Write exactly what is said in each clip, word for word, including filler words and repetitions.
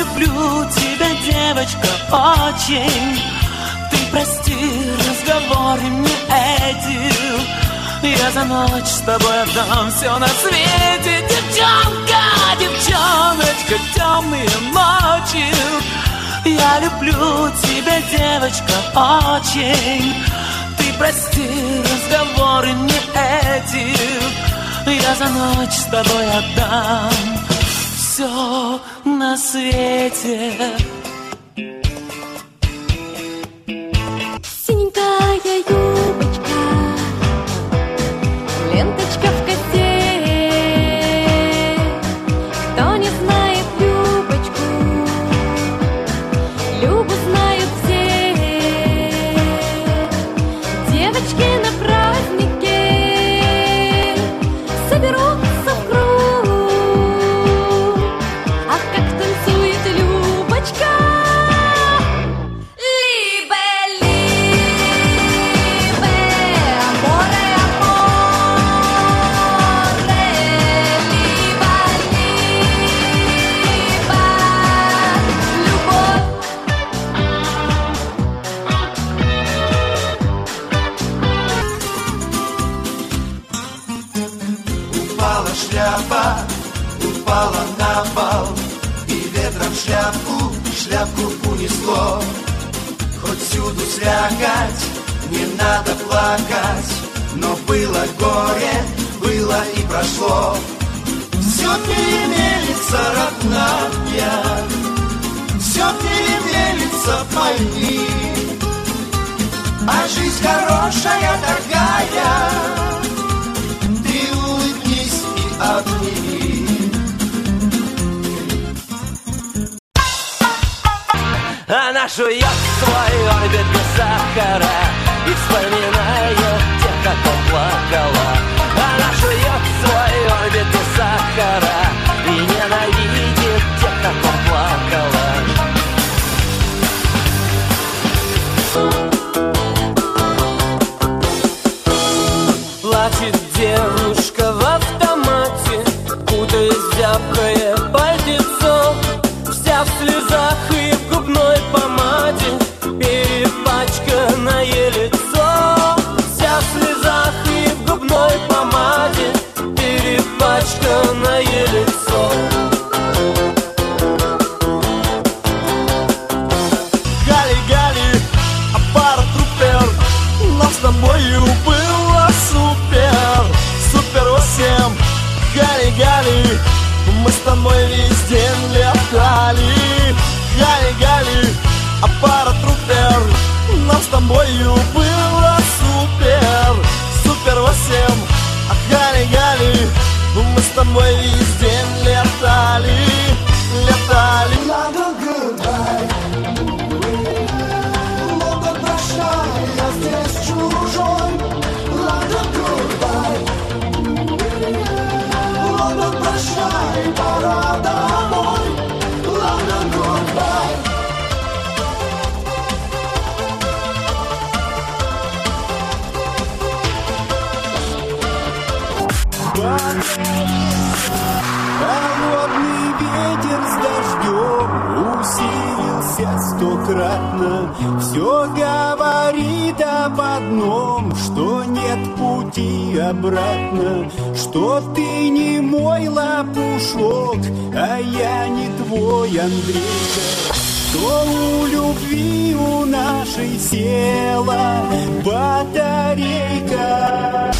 люблю тебя, девочка, очень. Ты прости разговоры мне эти. Я за ночь с тобой отдам все на свете. Девчонка, девчоночка, темные ночи. Я люблю тебя, девочка, очень. Ты прости разговоры мне эти. Я за ночь с тобой отдам все на свете. Синенькая юбочка, ленточка в косе. Кто не знает Любочку, Любу знают все. Девочки на празднике соберутся в круг. Ах, как танцует Любочка! Шляпа упала на пол, и ветром шляпку, шляпку унесло. Хоть всюду слякоть, не надо плакать, но было горе, было и прошло. Все перемелется, родная, все перемелется, пойми. А жизнь хорошая такая, обними. Она жует свой орбит без сахара и вспоминает тех, как плакала. Она жует свой орбит без сахара и ненавидит тех, как плакала. Плачет девушка в автомате, кутаясь в зябкое пальтецо, вся в слезах и в губной помаде, перепачканное лицо. Вся в слезах и в губной помаде, перепачканное лицо. Гали-гали, а пара трупер, нас с тобою было супер, супер восемь. Гали-гали, мы с тобой весь день летали. Гали-гали, а пара трупер, нам с тобою было супер, супер восемь. А гали-гали, мы с тобой весь день летали, летали. London, goodbye. Лондон, прощай, я здесь чужой. London, goodbye. Лондон, прощай, пора домой. London, goodbye. Холодный ветер с дождем усилился стократно. Все говорит об одном, что нет пути обратно, что ты не мой лопушок, а я не твой Андрейка, что у любви у нашей села батарейка.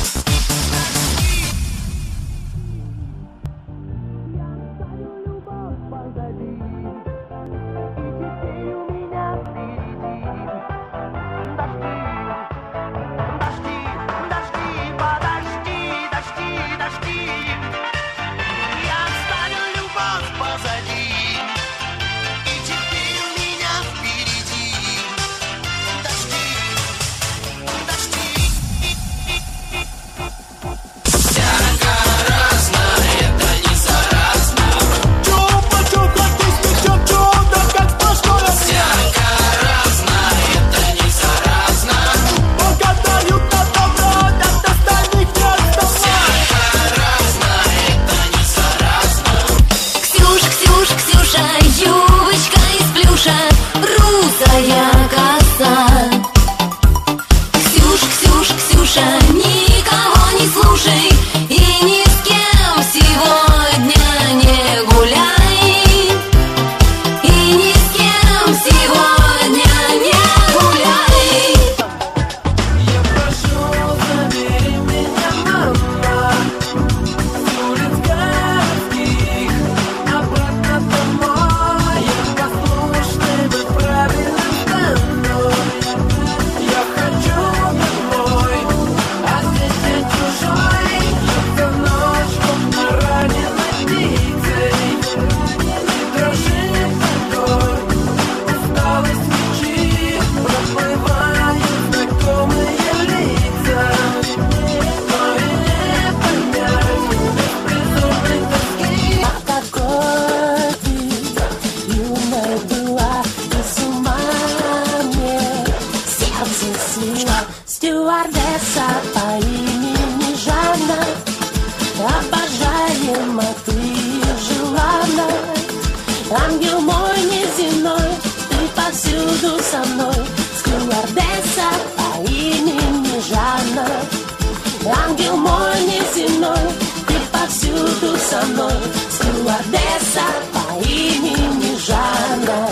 мной стюардесса по имени Жанна.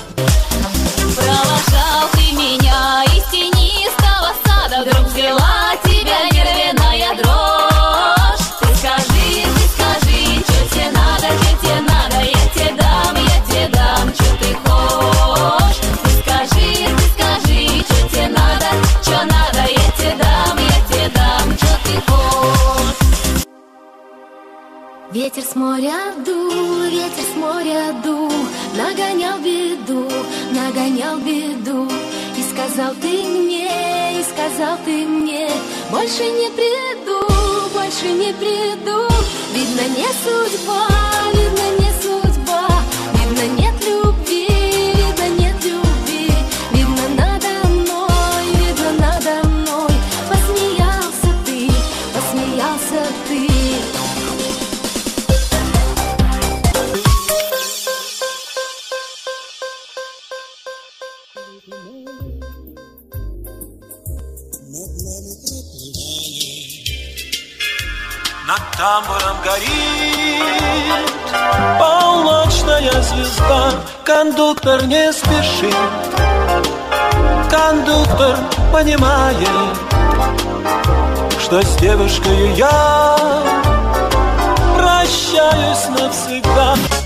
Провожал ты меня из тенистого сада, вдруг взяла тебя нервяная дрожь. Ты скажи, ты скажи, что тебе надо, что тебе надо, я тебе дам, я тебе дам, что ты хочешь. Ты скажи, ты скажи, что тебе надо, что надо, я тебе дам, я тебе дам, что ты хочешь. Ветер с моря дул, ветер с моря дул, нагонял беду, нагонял беду. И сказал ты мне, и сказал ты мне, больше не приду, больше не приду. Видно, не судьба, видно, не судьба, видно, нет любви, видно, нет любви. Видно, надо мной, видно, надо мной посмеялся ты, посмеялся ты. Над тамбуром горит полночная звезда. Кондуктор не спешит, кондуктор понимает, что с девушкой я прощаюсь навсегда.